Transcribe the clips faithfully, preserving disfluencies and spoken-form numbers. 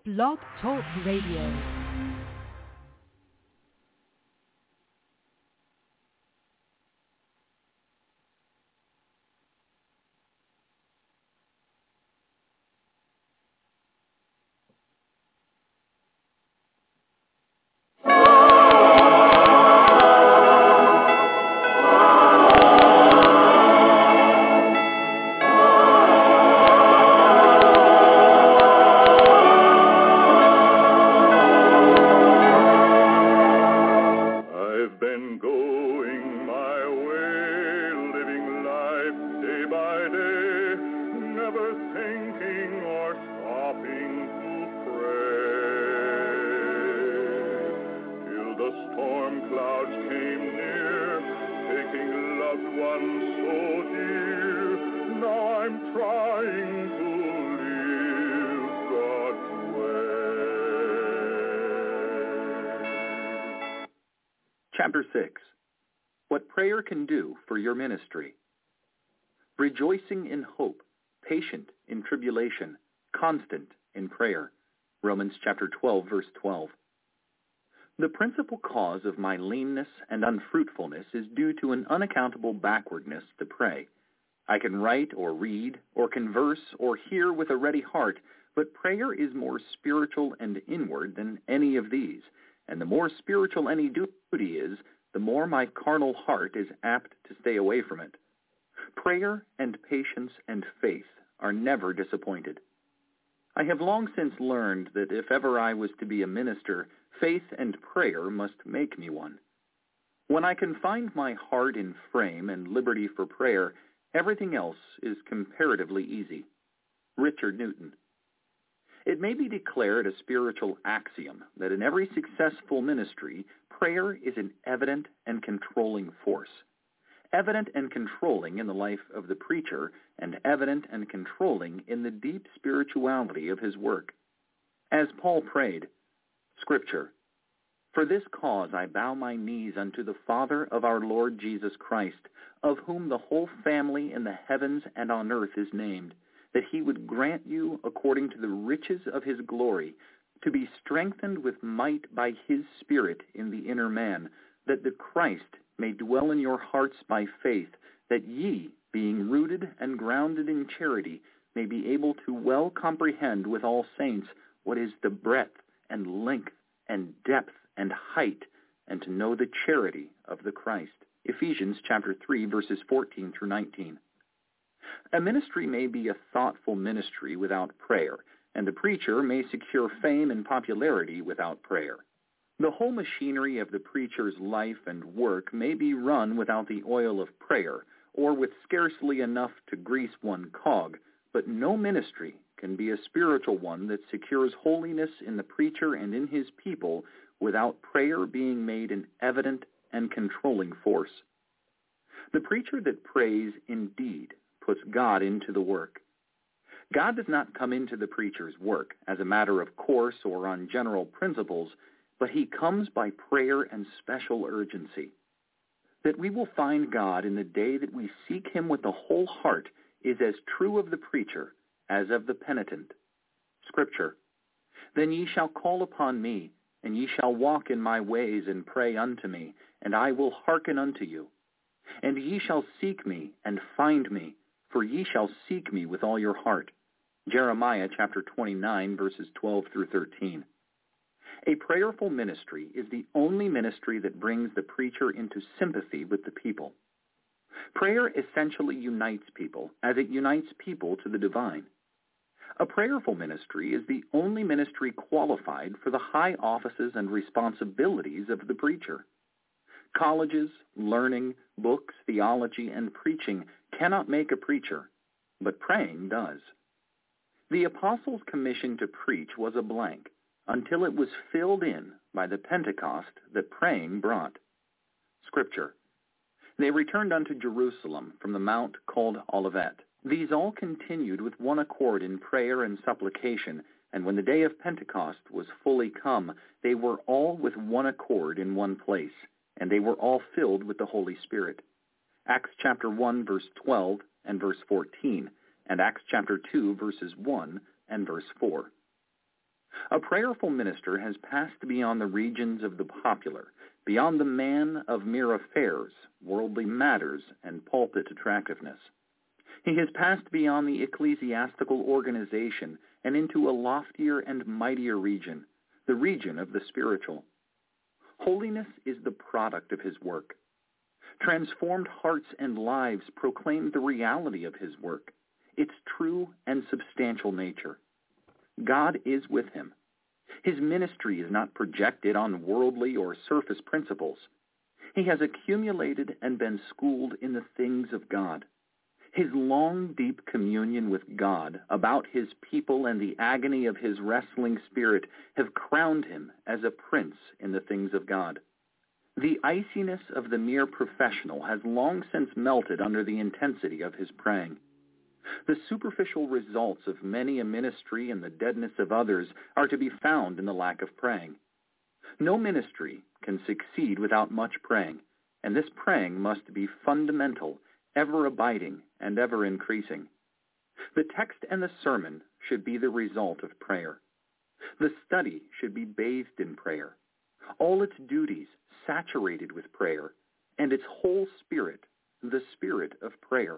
Blog Talk Radio. Chapter six. What Prayer Can Do for Your Ministry. Rejoicing in hope, patient in tribulation, constant in prayer. Romans chapter twelve, verse twelve. The principal cause of my leanness and unfruitfulness is due to an unaccountable backwardness to pray. I can write or read or converse or hear with a ready heart, but prayer is more spiritual and inward than any of these. And the more spiritual any duty is, the more my carnal heart is apt to stay away from it. Prayer and patience and faith are never disappointed. I have long since learned that if ever I was to be a minister, faith and prayer must make me one. When I can find my heart in frame and liberty for prayer, everything else is comparatively easy. Richard Newton. It may be declared a spiritual axiom that in every successful ministry, prayer is an evident and controlling force. Evident and controlling in the life of the preacher, and evident and controlling in the deep spirituality of his work. As Paul prayed, Scripture, "For this cause I bow my knees unto the Father of our Lord Jesus Christ, of whom the whole family in the heavens and on earth is named, that he would grant you, according to the riches of his glory, to be strengthened with might by his Spirit in the inner man, that the Christ may dwell in your hearts by faith, that ye, being rooted and grounded in charity, may be able to well comprehend with all saints what is the breadth and length and depth and height, and to know the charity of the Christ." Ephesians chapter three, verses fourteen through nineteen. A ministry may be a thoughtful ministry without prayer, and the preacher may secure fame and popularity without prayer. The whole machinery of the preacher's life and work may be run without the oil of prayer, or with scarcely enough to grease one cog, but no ministry can be a spiritual one that secures holiness in the preacher and in his people without prayer being made an evident and controlling force. The preacher that prays indeed puts God into the work. God does not come into the preacher's work as a matter of course or on general principles, but he comes by prayer and special urgency. That we will find God in the day that we seek him with the whole heart is as true of the preacher as of the penitent. Scripture, "Then ye shall call upon me, and ye shall walk in my ways and pray unto me, and I will hearken unto you. And ye shall seek me and find me, for ye shall seek me with all your heart." Jeremiah chapter twenty-nine, verses twelve through thirteen. A prayerful ministry is the only ministry that brings the preacher into sympathy with the people. Prayer essentially unites people, as it unites people to the divine. A prayerful ministry is the only ministry qualified for the high offices and responsibilities of the preacher. Colleges, learning, books, theology, and preaching cannot make a preacher, but praying does. The apostles' commission to preach was a blank until it was filled in by the Pentecost that praying brought. Scripture, "They returned unto Jerusalem from the mount called Olivet. These all continued with one accord in prayer and supplication, and when the day of Pentecost was fully come, they were all with one accord in one place, and they were all filled with the Holy Spirit." Acts chapter one, verse twelve and verse fourteen, and Acts chapter two, verses one and verse four. A prayerful minister has passed beyond the regions of the popular, beyond the man of mere affairs, worldly matters, and pulpit attractiveness. He has passed beyond the ecclesiastical organization and into a loftier and mightier region, the region of the spiritual. Holiness is the product of his work. Transformed hearts and lives proclaim the reality of his work, its true and substantial nature. God is with him. His ministry is not projected on worldly or surface principles. He has accumulated and been schooled in the things of God. His long, deep communion with God about his people and the agony of his wrestling spirit have crowned him as a prince in the things of God. The iciness of the mere professional has long since melted under the intensity of his praying. The superficial results of many a ministry and the deadness of others are to be found in the lack of praying. No ministry can succeed without much praying, and this praying must be fundamental, ever abiding, and ever increasing. The text and the sermon should be the result of prayer. The study should be bathed in prayer, all its duties saturated with prayer, and its whole spirit, the spirit of prayer.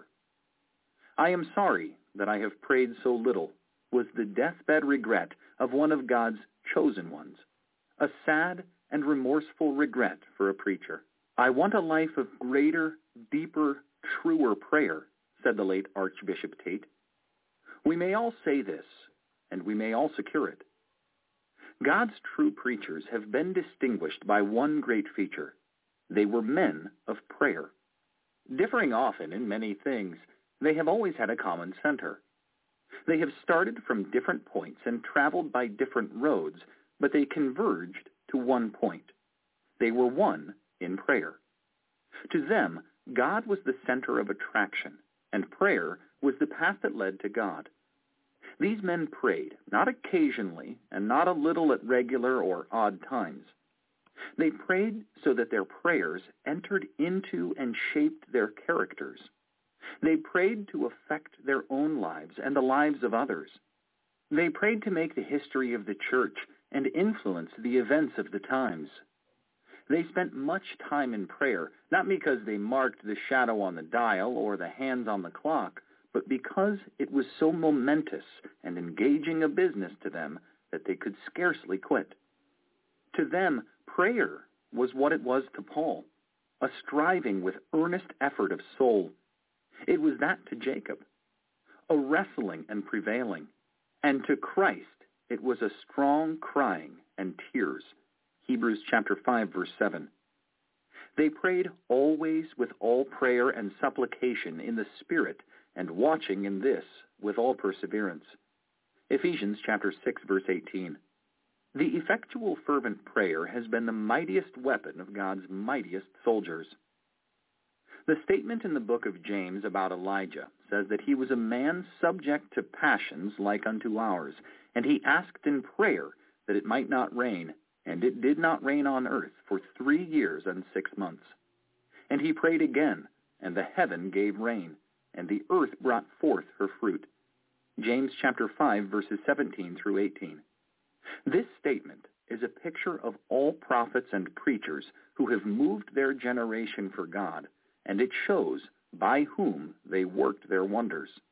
I am sorry that I have prayed so little, was the deathbed regret of one of God's chosen ones, a sad and remorseful regret for a preacher. I want a life of greater, deeper, truer prayer, said the late Archbishop Tate. We may all say this, and we may all secure it. God's true preachers have been distinguished by one great feature. They were men of prayer. Differing often in many things, they have always had a common center. They have started from different points and traveled by different roads, but they converged to one point. They were one in prayer. To them, God was the center of attraction, and prayer was the path that led to God. These men prayed, not occasionally and not a little at regular or odd times. They prayed so that their prayers entered into and shaped their characters. They prayed to affect their own lives and the lives of others. They prayed to make the history of the church and influence the events of the times. They spent much time in prayer, not because they marked the shadow on the dial or the hands on the clock, but because it was so momentous and engaging a business to them that they could scarcely quit. To them, prayer was what it was to Paul, a striving with earnest effort of soul. It was that to Jacob, a wrestling and prevailing, and to Christ it was a strong crying and tears. Hebrews chapter five, verse seven. They prayed always with all prayer and supplication in the Spirit, and watching in this with all perseverance. Ephesians chapter six, verse eighteen. The effectual fervent prayer has been the mightiest weapon of God's mightiest soldiers. The statement in the book of James about Elijah says that he was a man subject to passions like unto ours, and he asked in prayer that it might not rain, and it did not rain on earth for three years and six months. And he prayed again, and the heaven gave rain, and the earth brought forth her fruit. James chapter five, verses seventeen through eighteen. This statement is a picture of all prophets and preachers who have moved their generation for God, and it shows by whom they worked their wonders.